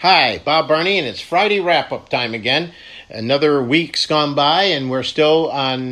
Hi, Bob Barney, and it's Friday wrap-up time again. Another week's gone by, and we're still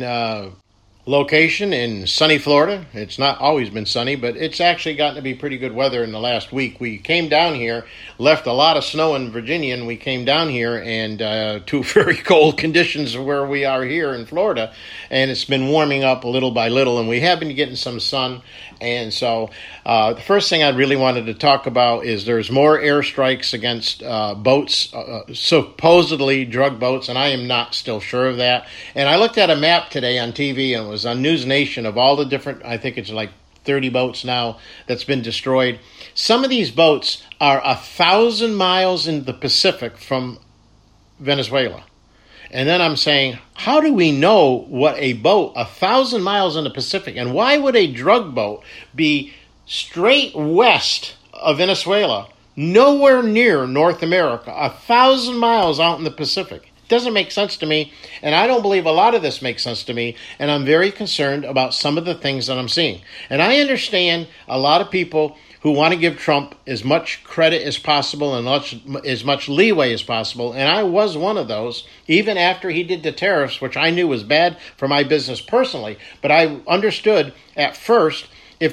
on location in sunny Florida. It's not always been sunny, but it's actually gotten to be pretty good weather in the last week. We came down here, left a lot of snow in Virginia, and we came down here and to very cold conditions where we are here in Florida, and it's been warming up little by little, and we have been getting some sun. And so the first thing I really wanted to talk about is there's more airstrikes against boats, supposedly drug boats, and I am not still sure of that. And I looked at a map today on TV, and it was on News Nation, of all the different, I think it's like 30 boats now that's been destroyed. Some of these boats are 1,000 miles in the Pacific from Venezuela. And then I'm saying, how do we know what a boat 1,000 miles in the Pacific, and why would a drug boat be straight west of Venezuela, nowhere near North America, 1,000 miles out in the Pacific? It doesn't make sense to me, and I don't believe a lot of this makes sense to me, and I'm very concerned about some of the things that I'm seeing. And I understand a lot of people who want to give Trump as much credit as possible and as much leeway as possible, and I was one of those, even after he did the tariffs, which I knew was bad for my business personally, but I understood at first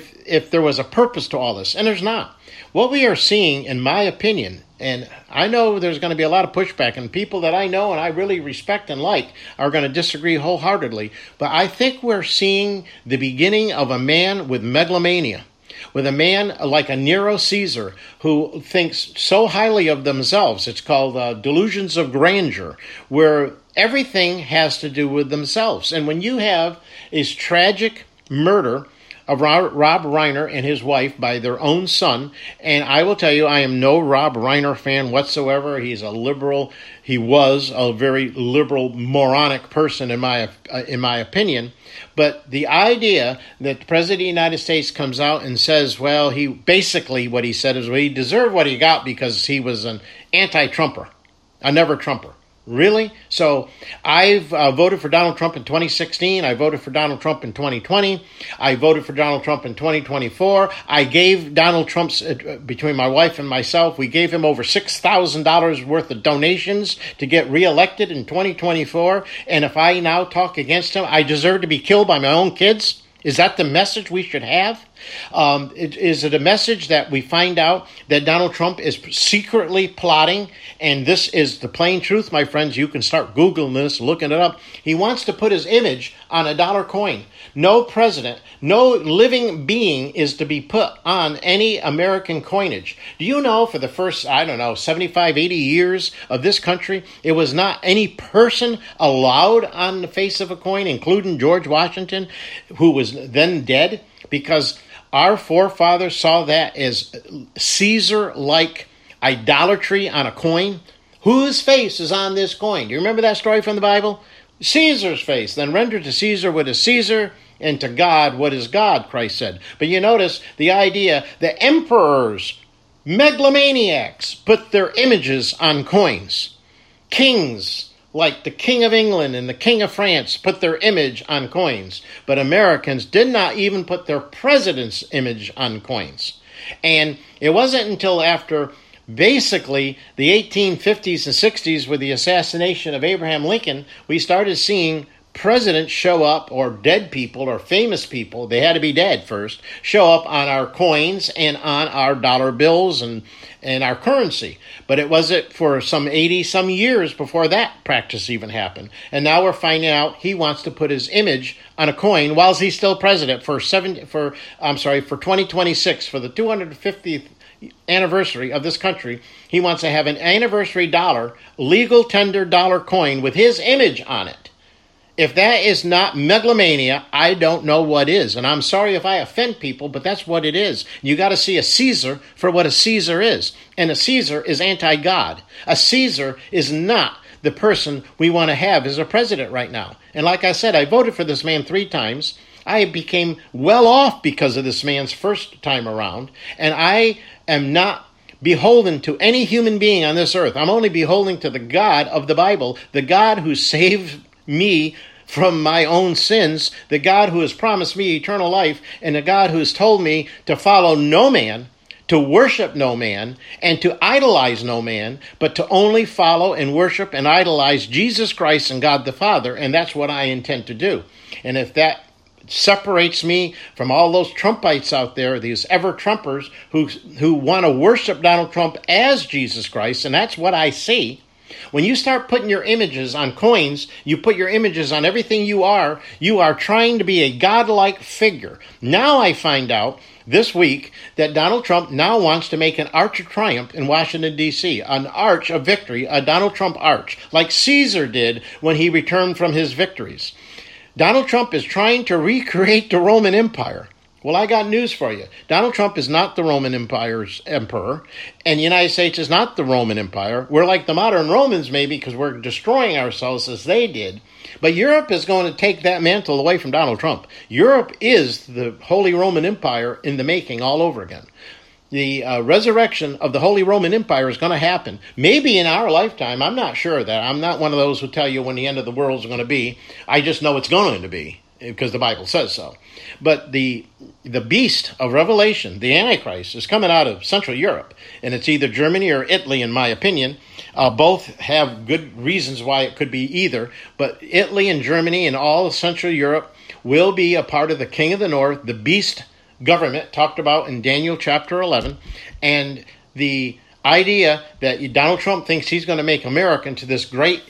if there was a purpose to all this, and there's not. What we are seeing, in my opinion, and I know there's going to be a lot of pushback, and people that I know and I really respect and like are going to disagree wholeheartedly, but I think we're seeing the beginning of a man with megalomania, with a man like a Nero Caesar who thinks so highly of themselves. It's called delusions of grandeur, where everything has to do with themselves. And when you have this tragic murder of Rob Reiner and his wife by their own son, and I will tell you, I am no Rob Reiner fan whatsoever. He's a liberal. He was a very liberal, moronic person in my opinion. But the idea that the President of the United States comes out and says, well, he basically what he said is, well, he deserved what he got because he was an anti-Trumper, a never-Trumper. Really? So I've voted for Donald Trump in 2016. I voted for Donald Trump in 2020. I voted for Donald Trump in 2024. I gave Donald Trump's, between my wife and myself, we gave him over $6,000 worth of donations to get reelected in 2024. And if I now talk against him, I deserve to be killed by my own kids? Is that the message we should have? Is it a message that we find out that Donald Trump is secretly plotting? And this is the plain truth, my friends. You can start Googling this, looking it up. He wants to put his image on a dollar coin. No president, no living being is to be put on any American coinage. Do you know for the first, 75, 80 years of this country, it was not any person allowed on the face of a coin, including George Washington, who was then dead, because our forefathers saw that as Caesar-like idolatry on a coin. Whose face is on this coin? Do you remember that story from the Bible? Caesar's face. Then render to Caesar what is Caesar, and to God what is God, Christ said. But you notice the idea that emperors, megalomaniacs, put their images on coins. Kings, like the King of England and the King of France, put their image on coins. But Americans did not even put their president's image on coins. And it wasn't until after basically the 1850s and 60s with the assassination of Abraham Lincoln, we started seeing presidents show up, or dead people or famous people, they had to be dead first, show up on our coins and on our dollar bills and our currency. But it wasn't for some 80 some years before that practice even happened. And now we're finding out he wants to put his image on a coin while he's still president for 2026, for the 250th anniversary of this country. He wants to have an anniversary dollar, legal tender dollar coin with his image on it. If that is not megalomania, I don't know what is. And I'm sorry if I offend people, but that's what it is. You got to see a Caesar for what a Caesar is. And a Caesar is anti-God. A Caesar is not the person we want to have as a president right now. And like I said, I voted for this man 3 times. I became well off because of this man's first time around. And I am not beholden to any human being on this earth. I'm only beholden to the God of the Bible, the God who saved me from my own sins, the God who has promised me eternal life, and the God who has told me to follow no man, to worship no man and to idolize no man, but to only follow and worship and idolize Jesus Christ and God the Father, and that's what I intend to do. And if that separates me from all those Trumpites out there, these ever-Trumpers who want to worship Donald Trump as Jesus Christ, and that's what I see. When you start putting your images on coins, you put your images on everything you are trying to be a godlike figure. Now I find out this week that Donald Trump now wants to make an Arch of Triumph in Washington, D.C., an Arch of Victory, a Donald Trump Arch, like Caesar did when he returned from his victories. Donald Trump is trying to recreate the Roman Empire. Well, I got news for you. Donald Trump is not the Roman Empire's emperor, and the United States is not the Roman Empire. We're like the modern Romans, maybe, because we're destroying ourselves as they did. But Europe is going to take that mantle away from Donald Trump. Europe is the Holy Roman Empire in the making all over again. The resurrection of the Holy Roman Empire is going to happen. Maybe in our lifetime. I'm not sure of that. I'm not one of those who tell you when the end of the world is going to be. I just know it's going to be because the Bible says so. But the beast of Revelation, the Antichrist, is coming out of Central Europe. And it's either Germany or Italy, in my opinion. Both have good reasons why it could be either. But Italy and Germany and all of Central Europe will be a part of the King of the North, the beast government talked about in Daniel chapter 11, and the idea that Donald Trump thinks he's going to make America into this great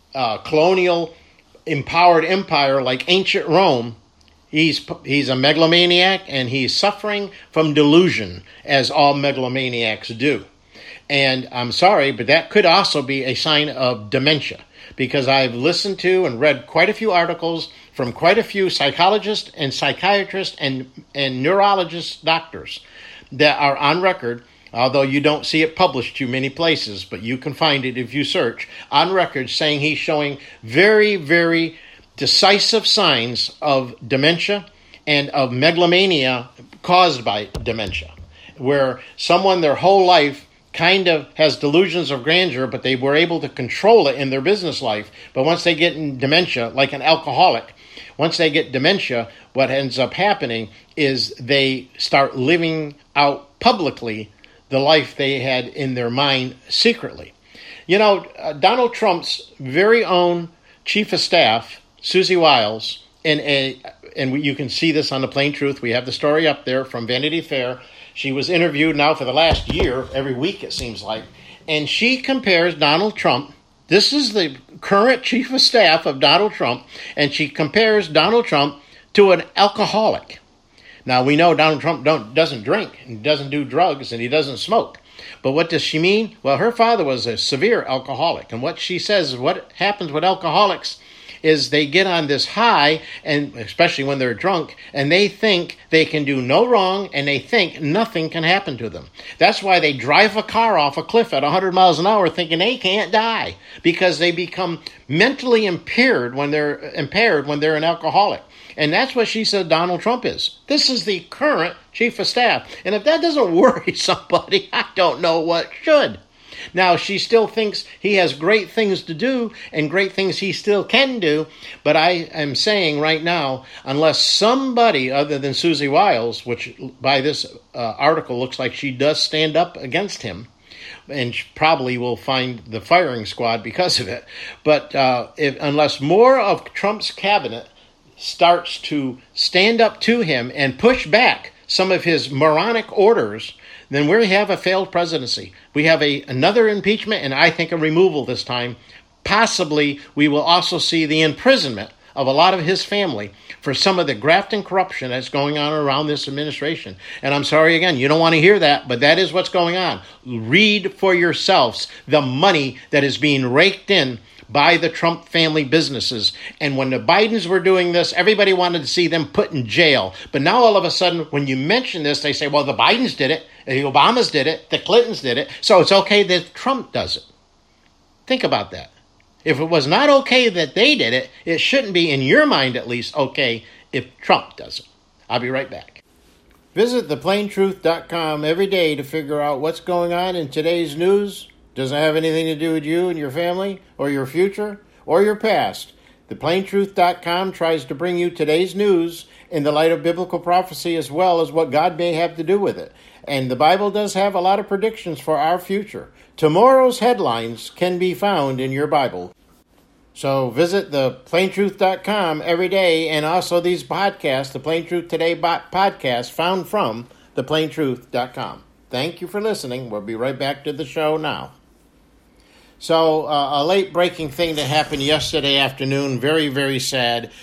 colonial empowered empire like ancient Rome. He's a megalomaniac, and he's suffering from delusion, as all megalomaniacs do. And I'm sorry, but that could also be a sign of dementia, because I've listened to and read quite a few articles from quite a few psychologists and psychiatrists and neurologist doctors that are on record, although you don't see it published too many places, but you can find it if you search, on record saying he's showing very, very decisive signs of dementia and of megalomania caused by dementia, where someone their whole life kind of has delusions of grandeur, but they were able to control it in their business life. But once they get in dementia, like an alcoholic, once they get dementia, what ends up happening is they start living out publicly the life they had in their mind secretly. You know, Donald Trump's very own chief of staff, Susie Wiles, and you can see this on the Plain Truth. We have the story up there from Vanity Fair. She was interviewed now for the last year, every week it seems like, and she compares Donald Trump. This is the current chief of staff of Donald Trump, and she compares Donald Trump to an alcoholic. Now, we know Donald Trump doesn't drink, and doesn't do drugs, and he doesn't smoke. But what does she mean? Well, her father was a severe alcoholic, and what she says is what happens with alcoholics is they get on this high, and especially when they're drunk, and they think they can do no wrong, and they think nothing can happen to them. That's why they drive a car off a cliff at 100 miles an hour thinking they can't die, because they become mentally impaired when they're an alcoholic. And that's what she said Donald Trump is. This is the current chief of staff. And if that doesn't worry somebody, I don't know what should. Now, she still thinks he has great things to do and great things he still can do. But I am saying right now, unless somebody other than Susie Wiles, which by this article looks like she does stand up against him, and she probably will find the firing squad because of it. But unless more of Trump's cabinet starts to stand up to him and push back some of his moronic orders, then we have a failed presidency. We have another impeachment, and I think a removal this time. Possibly we will also see the imprisonment of a lot of his family for some of the graft and corruption that's going on around this administration. And I'm sorry again, you don't want to hear that, but that is what's going on. Read for yourselves the money that is being raked in by the Trump family businesses. And when the Bidens were doing this, everybody wanted to see them put in jail. But now all of a sudden, when you mention this, they say, well, the Bidens did it, the Obamas did it, the Clintons did it, so it's okay that Trump does it. Think about that. If it was not okay that they did it, it shouldn't be, in your mind at least, okay if Trump does it. I'll be right back. Visit theplaintruth.com every day to figure out what's going on in today's news. Doesn't have anything to do with you and your family or your future or your past. Theplaintruth.com tries to bring you today's news in the light of biblical prophecy as well as what God may have to do with it. And the Bible does have a lot of predictions for our future. Tomorrow's headlines can be found in your Bible. So visit theplaintruth.com every day, and also these podcasts, the Plain Truth Today podcast, found from theplaintruth.com. Thank you for listening. We'll be right back to the show now. So a late-breaking thing that happened yesterday afternoon, very, very sad.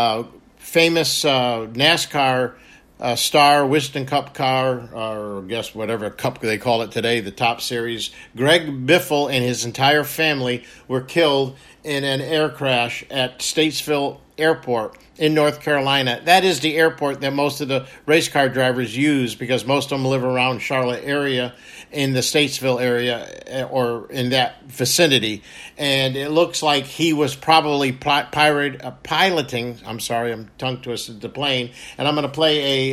Famous NASCAR star, Winston Cup car, or I guess whatever cup they call it today, the Top Series, Greg Biffle and his entire family were killed in an air crash at Statesville Airport in North Carolina. That is the airport that most of the race car drivers use because most of them live around Charlotte area, in the Statesville area or in that vicinity. And it looks like he was probably piloting, I'm sorry, I'm tongue twisted, the plane. And I'm going to play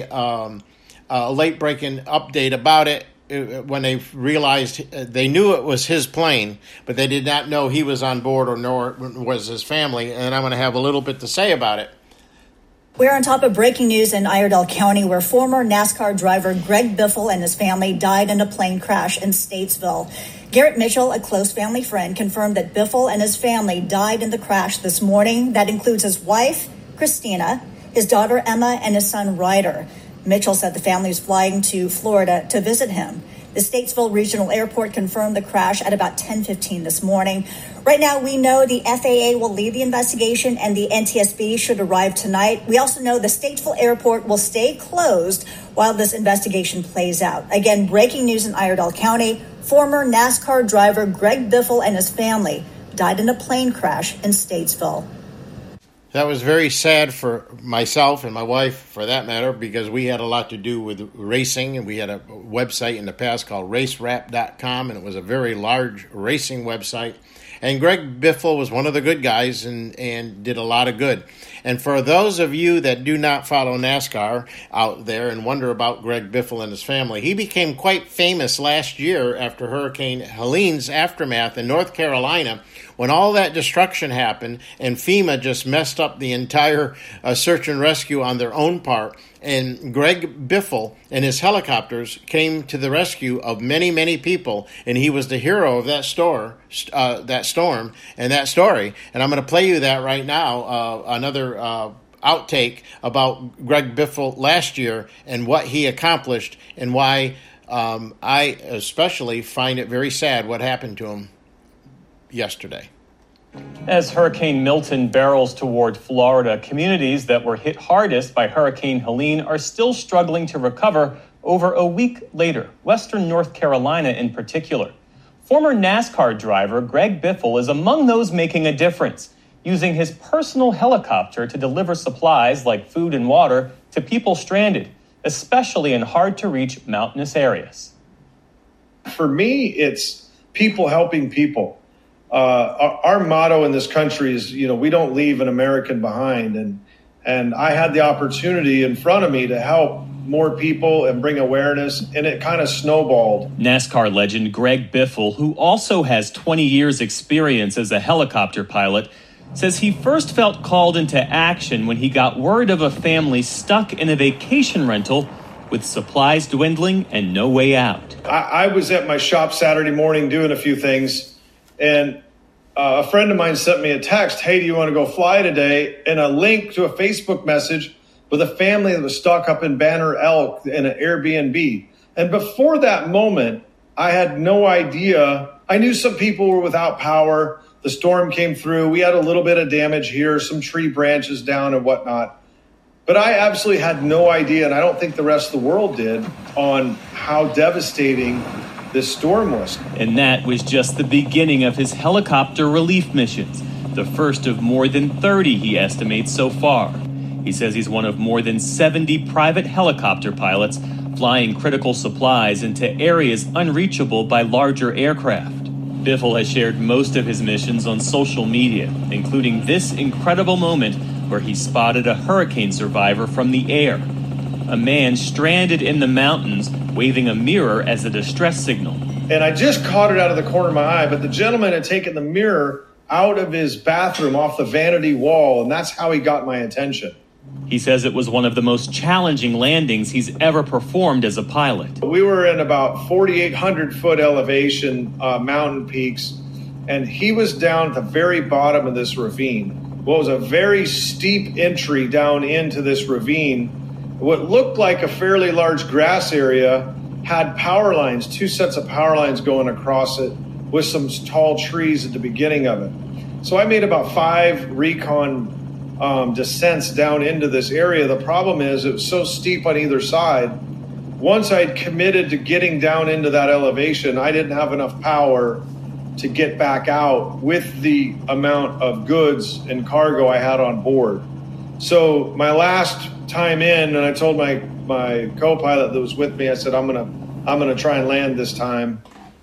a late breaking update about it. When they realized, they knew it was his plane, but they did not know he was on board or nor was his family. And I'm going to have a little bit to say about it. We're on top of breaking news in Iredell County, where former NASCAR driver Greg Biffle and his family died in a plane crash in Statesville. Garrett Mitchell, a close family friend, confirmed that Biffle and his family died in the crash this morning. That includes his wife, Christina, his daughter, Emma, and his son, Ryder. Mitchell said the family was flying to Florida to visit him. The Statesville Regional Airport confirmed the crash at about 10:15 this morning. Right now, we know the FAA will lead the investigation and the NTSB should arrive tonight. We also know the Statesville Airport will stay closed while this investigation plays out. Again, breaking news in Iredell County. Former NASCAR driver Greg Biffle and his family died in a plane crash in Statesville. That was very sad for myself and my wife, for that matter, because we had a lot to do with racing, and we had a website in the past called racerap.com, and it was a very large racing website. And Greg Biffle was one of the good guys and did a lot of good. And for those of you that do not follow NASCAR out there and wonder about Greg Biffle and his family, he became quite famous last year after Hurricane Helene's aftermath in North Carolina, when all that destruction happened and FEMA just messed up the entire search and rescue on their own part. And Greg Biffle and his helicopters came to the rescue of many, many people, and he was the hero of that storm and that story. And I'm going to play you that right now, another outtake about Greg Biffle last year and what he accomplished, and why I especially find it very sad what happened to him yesterday. As Hurricane Milton barrels toward Florida, communities that were hit hardest by Hurricane Helene are still struggling to recover over a week later, Western North Carolina in particular. Former NASCAR driver Greg Biffle is among those making a difference, using his personal helicopter to deliver supplies like food and water to people stranded, especially in hard-to-reach mountainous areas. For me, it's people helping people. Our motto in this country is, we don't leave an American behind. And I had the opportunity in front of me to help more people and bring awareness, and it kind of snowballed. NASCAR legend Greg Biffle, who also has 20 years experience as a helicopter pilot, says he first felt called into action when he got word of a family stuck in a vacation rental with supplies dwindling and no way out. I was at my shop Saturday morning doing a few things, and a friend of mine sent me a text, "Hey, do you want to go fly today?" And a link to a Facebook message with a family that was stuck up in Banner Elk in an Airbnb. And before that moment, I had no idea. I knew some people were without power. The storm came through. We had a little bit of damage here, some tree branches down and whatnot. But I absolutely had no idea, and I don't think the rest of the world did, on how devastating this storm was. And that was just the beginning of his helicopter relief missions, the first of more than 30 he estimates so far. He says he's one of more than 70 private helicopter pilots flying critical supplies into areas unreachable by larger aircraft. Biffle has shared most of his missions on social media, including this incredible moment where he spotted a hurricane survivor from the air. A man stranded in the mountains waving a mirror as a distress signal. And I just caught it out of the corner of my eye, but the gentleman had taken the mirror out of his bathroom off the vanity wall, and that's how he got my attention. He says it was one of the most challenging landings he's ever performed as a pilot. We were in about 4,800 foot elevation mountain peaks, and he was down at the very bottom of this ravine. Well, it was a very steep entry down into this ravine. What looked like a fairly large grass area had power lines, 2 sets of power lines going across it with some tall trees at the beginning of it. So I made about 5 recon descents down into this area. The problem is it was so steep on either side. Once I'd committed to getting down into that elevation, I didn't have enough power to get back out with the amount of goods and cargo I had on board. So my last time in, and I told my co-pilot that was with me, I said, I'm gonna try and land this time.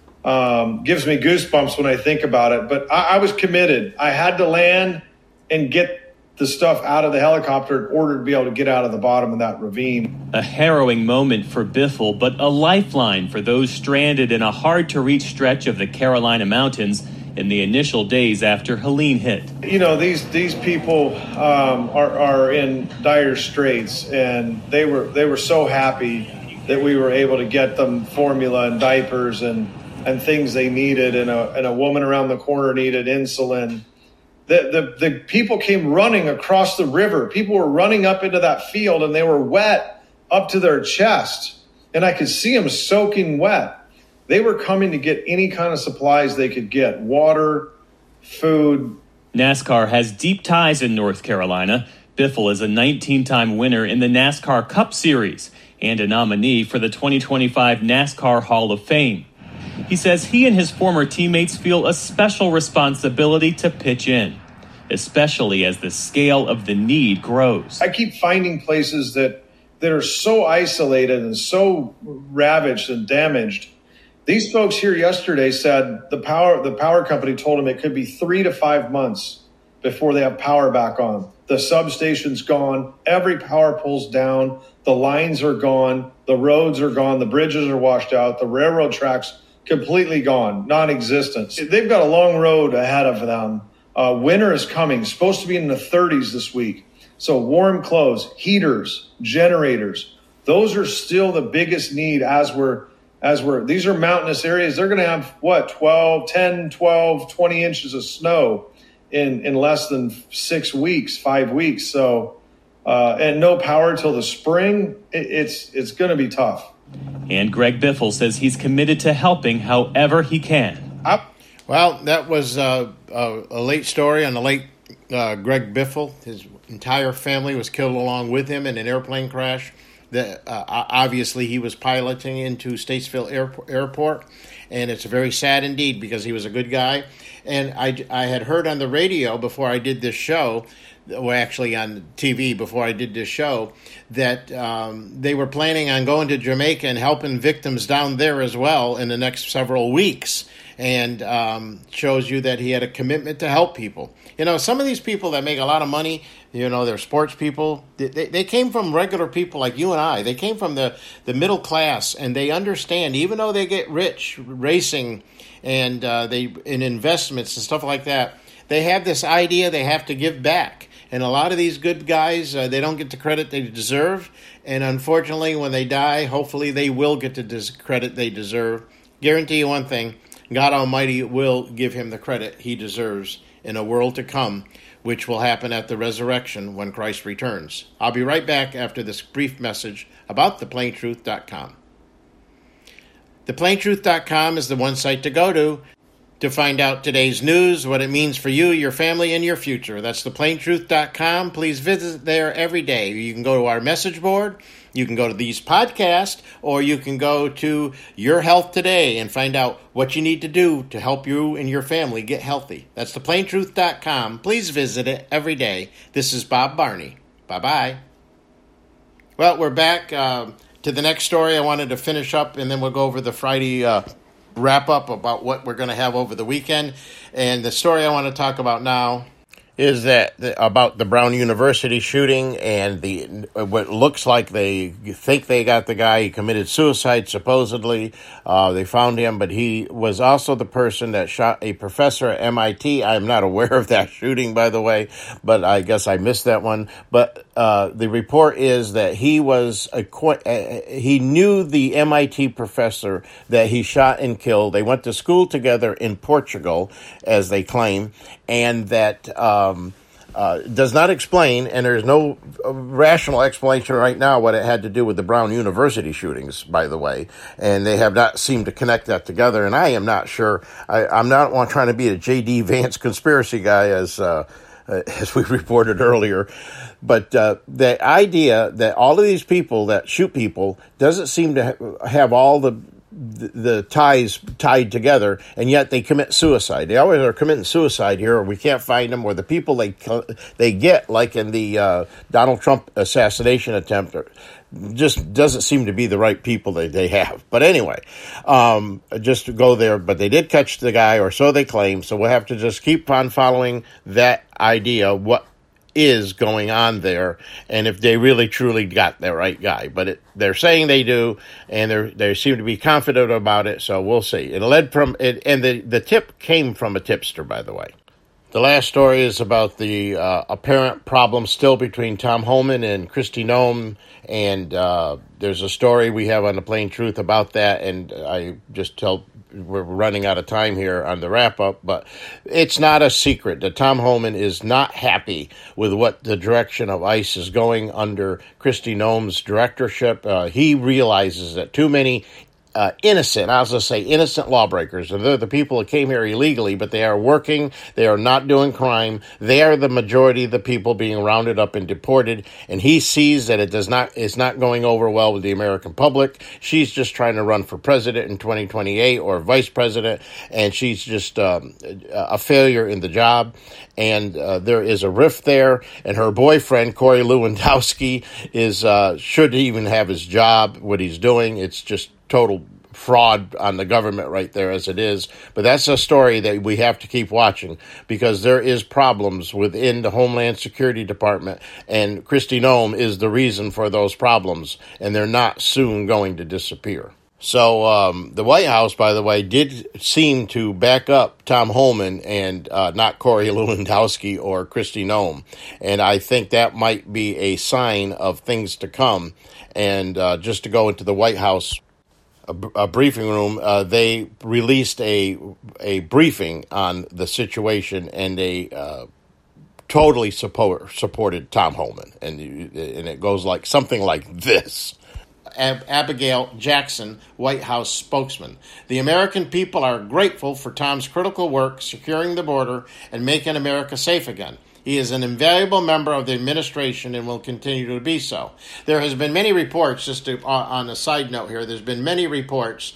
Gives me goosebumps when I think about it, but I was committed. I had to land and get the stuff out of the helicopter in order to be able to get out of the bottom of that ravine. A harrowing moment for Biffle, but a lifeline for those stranded in a hard-to-reach stretch of the Carolina mountains in the initial days after Helene hit. You know, these people are in dire straits, and they were so happy that we were able to get them formula and diapers and things they needed, and a woman around the corner needed insulin. The people came running across the river. People were running up into that field, and they were wet up to their chest, and I could see them soaking wet. They were coming to get any kind of supplies they could get, water, food. NASCAR has deep ties in North Carolina. Biffle is a 19-time winner in the NASCAR Cup Series and a nominee for the 2025 NASCAR Hall of Fame. He says he and his former teammates feel a special responsibility to pitch in, especially as the scale of the need grows. I keep finding places that are so isolated and so ravaged and damaged. These folks here yesterday said the power company told them it could be 3 to 5 months before they have power back on. The substation's gone. Every power pole's down. The lines are gone. The roads are gone. The bridges are washed out. The railroad tracks completely gone, non-existent. They've got a long road ahead of them. Winter is coming, supposed to be in the 30s this week. So warm clothes, heaters, generators, those are still the biggest need as these are mountainous areas. They're going to have 10, 12, 20 inches of snow in less than 6 weeks, 5 weeks. So, and no power till the spring. It's going to be tough. And Greg Biffle says he's committed to helping however he can. Well, that was a late story on the late Greg Biffle. His entire family was killed along with him in an airplane crash. Obviously, he was piloting into Statesville Airport, and it's very sad indeed because he was a good guy. And I had heard on the radio before I did this show, well, actually on TV before I did this show, that they were planning on going to Jamaica and helping victims down there as well in the next several weeks. And shows you that he had a commitment to help people. You know, some of these people that make a lot of money, you know, they're sports people. They came from regular people like you and I. They came from the middle class, and they understand, even though they get rich racing and in investments and stuff like that, they have this idea they have to give back. And a lot of these good guys, they don't get the credit they deserve. And unfortunately, when they die, hopefully they will get the credit they deserve. Guarantee you one thing, God Almighty will give him the credit he deserves in a world to come, which will happen at the resurrection when Christ returns. I'll be right back after this brief message about theplaintruth.com. Theplaintruth.com is the one site to go to find out today's news, what it means for you, your family, and your future. That's theplaintruth.com. Please visit there every day. You can go to our message board, you can go to these podcasts, or you can go to Your Health Today and find out what you need to do to help you and your family get healthy. That's theplaintruth.com. Please visit it every day. This is Bob Barney. Bye-bye. Well, we're back to the next story I wanted to finish up, and then we'll go over the Friday wrap up about what we're going to have over the weekend. And the story I want to talk about now is that about the Brown University shooting and what looks like they think they got the guy. He committed suicide, supposedly. They found him, but he was also the person that shot a professor at MIT. I'm not aware of that shooting, by the way, but I guess I missed that one. But the report is that he knew the MIT professor that he shot and killed. They went to school together in Portugal, as they claim, and that does not explain, and there's no rational explanation right now what it had to do with the Brown University shootings, by the way, and they have not seemed to connect that together, and I am not sure. I'm not trying to be a J.D. Vance conspiracy guy, as we reported earlier, but the idea that all of these people that shoot people doesn't seem to have all the ties tied together, and yet they commit suicide. They always are committing suicide here, or we can't find them, or the people they get, like in the Donald Trump assassination attempt, just doesn't seem to be the right people that they have. But anyway, just to go there, but they did catch the guy, or so they claim, so we'll have to just keep on following that idea, what is going on there, and if they really truly got the right guy. But they're saying they do, and they seem to be confident about it, so we'll see. It led from it, and the tip came from a tipster, by the way. The last story is about the apparent problem still between Tom Homan and Kristi Noem, and there's a story we have on the Plain Truth about that, and I just we're running out of time here on the wrap-up, but it's not a secret that Tom Homan is not happy with what the direction of ICE is going under Kristi Noem's directorship. He realizes that too many innocent lawbreakers, and they're the people that came here illegally, but they are working, they are not doing crime, they are the majority of the people being rounded up and deported, and he sees that it's not going over well with the American public. She's just trying to run for president in 2028 or vice president, and she's just a failure in the job, and there is a rift there, and her boyfriend, Corey Lewandowski, should even have his job, what he's doing. It's just total fraud on the government right there as it is. But that's a story that we have to keep watching, because there is problems within the Homeland Security Department, and Kristi Noem is the reason for those problems, and they're not soon going to disappear. So the White House, by the way, did seem to back up Tom Homan and not Corey Lewandowski or Kristi Noem. And I think that might be a sign of things to come. And just to go into the White House a briefing room, they released a briefing on the situation, and they totally supported Tom Homan. And it goes like something like this. Abigail Jackson, White House spokesman. The American people are grateful for Tom's critical work securing the border and making America safe again. He is an invaluable member of the administration and will continue to be so. There has been many reports, on a side note here, there's been many reports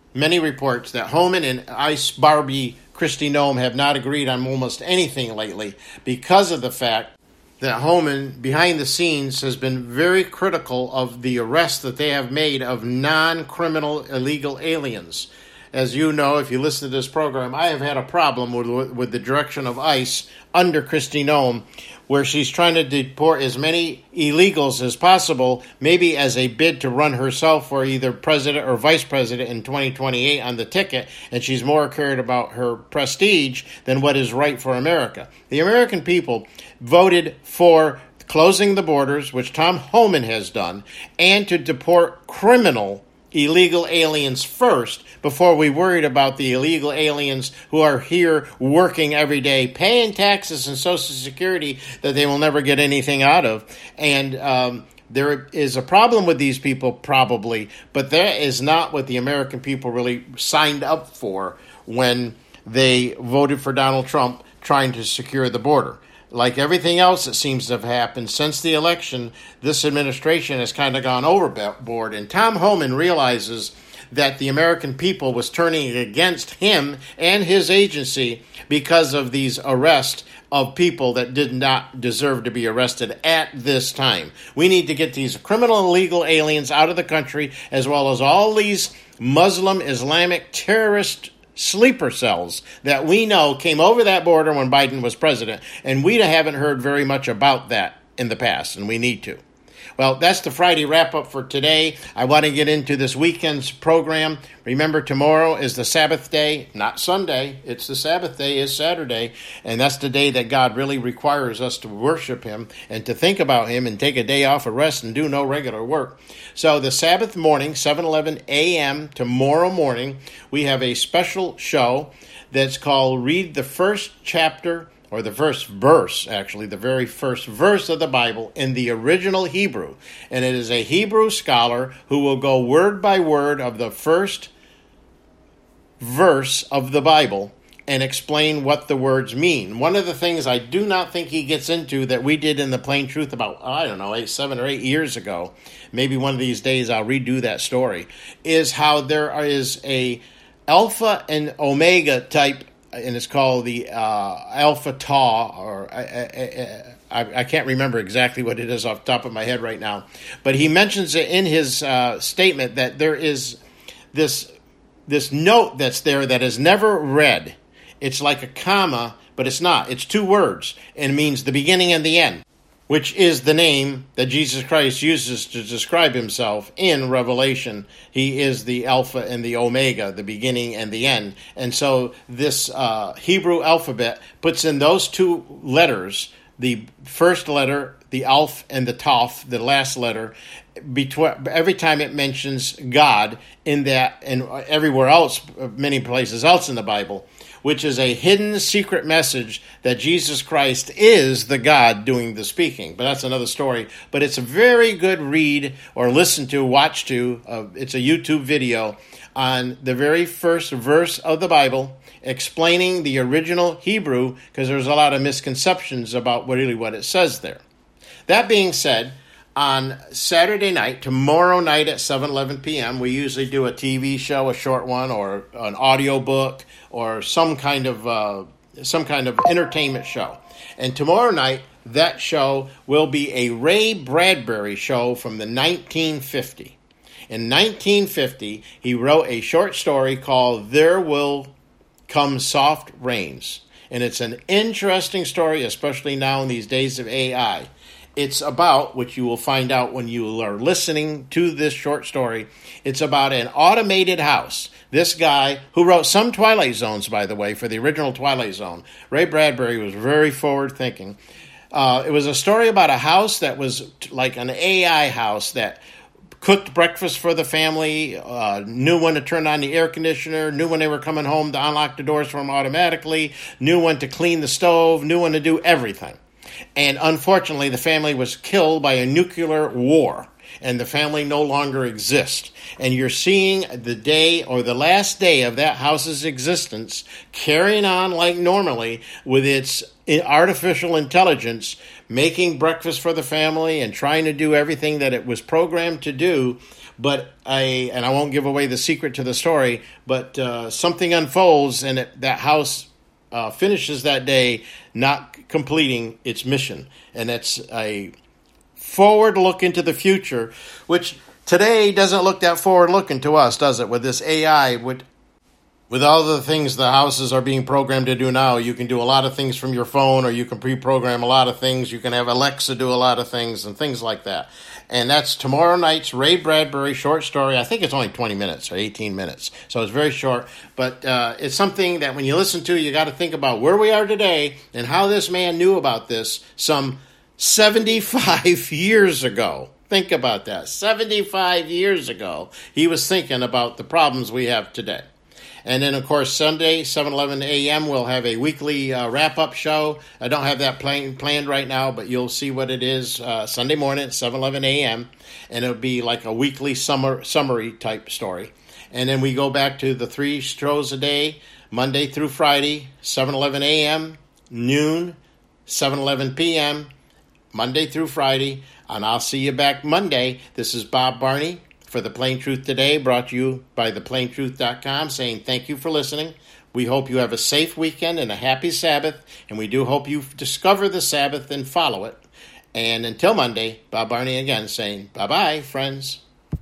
that Homan and ICE Barbie Kristi Noem have not agreed on almost anything lately, because of the fact that Homan, behind the scenes, has been very critical of the arrests that they have made of non-criminal illegal aliens. As you know, if you listen to this program, I have had a problem with the direction of ICE under Kristi Noem, where she's trying to deport as many illegals as possible, maybe as a bid to run herself for either president or vice president in 2028 on the ticket, and she's more cared about her prestige than what is right for America. The American people voted for closing the borders, which Tom Homan has done, and to deport criminal illegal aliens first, before we worried about the illegal aliens who are here working every day, paying taxes and Social Security that they will never get anything out of. And there is a problem with these people, probably, but that is not what the American people really signed up for when they voted for Donald Trump trying to secure the border. Like everything else that seems to have happened since the election, this administration has kind of gone overboard. And Tom Homan realizes that the American people was turning against him and his agency because of these arrests of people that did not deserve to be arrested at this time. We need to get these criminal illegal aliens out of the country, as well as all these Muslim Islamic terrorist sleeper cells that we know came over that border when Biden was president, and we haven't heard very much about that in the past, and we need to. Well, that's the Friday wrap-up for today. I want to get into this weekend's program. Remember, tomorrow is the Sabbath day, not Sunday. It's the Sabbath day, is Saturday, and that's the day that God really requires us to worship Him and to think about Him and take a day off of rest and do no regular work. So the Sabbath morning, 7:11 a.m. tomorrow morning, we have a special show that's called Read the First Chapter, or the first verse, actually, the very first verse of the Bible in the original Hebrew. And it is a Hebrew scholar who will go word by word of the first verse of the Bible and explain what the words mean. One of the things I do not think he gets into that we did in the Plain Truth about, 7 or 8 years ago, maybe one of these days I'll redo that story, is how there is a Alpha and Omega type, and it's called the Alpha Tau, or I can't remember exactly what it is off the top of my head right now. But he mentions it in his statement that there is this note that's there that is never read. It's like a comma, but it's not. It's two words, and it means the beginning and the end, which is the name that Jesus Christ uses to describe himself in Revelation. He is the Alpha and the Omega, the beginning and the end. And so this Hebrew alphabet puts in those two letters, the first letter, the Alph, and the Toph, the last letter, every time it mentions God in that and everywhere else, many places else in the Bible, which is a hidden secret message that Jesus Christ is the God doing the speaking. But that's another story. But it's a very good read or listen to, watch to. It's a YouTube video on the very first verse of the Bible, explaining the original Hebrew, because there's a lot of misconceptions about really what it says there. That being said, on Saturday night, tomorrow night at 7:11 p.m., we usually do a TV show, a short one, or an audio book, or some kind of entertainment show. And tomorrow night, that show will be a Ray Bradbury show from the 1950. In 1950, he wrote a short story called There Will Come Soft Rains. And it's an interesting story, especially now in these days of AI. It's about, which you will find out when you are listening to this short story, it's about an automated house. This guy, who wrote some Twilight Zones, by the way, for the original Twilight Zone, Ray Bradbury was very forward-thinking. It was a story about a house that was like an AI house that cooked breakfast for the family, knew when to turn on the air conditioner, knew when they were coming home to unlock the doors for them automatically, knew when to clean the stove, knew when to do everything. And unfortunately, the family was killed by a nuclear war, and the family no longer exists. And you're seeing the day or the last day of that house's existence carrying on like normally with its artificial intelligence, making breakfast for the family and trying to do everything that it was programmed to do. But I won't give away the secret to the story, but something unfolds, and that house finishes that day not completing its mission. And it's a forward look into the future, which today doesn't look that forward looking to us, does it? With this AI, with all the things the houses are being programmed to do now, you can do a lot of things from your phone, or you can pre-program a lot of things. You can have Alexa do a lot of things and things like that. And that's tomorrow night's Ray Bradbury short story. I think it's only 20 minutes or 18 minutes, so it's very short. But it's something that when you listen to, you got to think about where we are today and how this man knew about this some 75 years ago. Think about that. 75 years ago, he was thinking about the problems we have today. And then, of course, Sunday, 7:11 a.m., we'll have a weekly wrap-up show. I don't have that planned right now, but you'll see what it is Sunday morning at 7:11 a.m., and it'll be like a weekly summary type story. And then we go back to the 3 shows a day, Monday through Friday, 7:11 a.m., noon, 7:11 p.m., Monday through Friday, and I'll see you back Monday. This is Bob Barney for The Plain Truth Today, brought to you by theplaintruth.com, saying thank you for listening. We hope you have a safe weekend and a happy Sabbath, and we do hope you discover the Sabbath and follow it. And until Monday, Bob Barney again saying bye-bye, friends.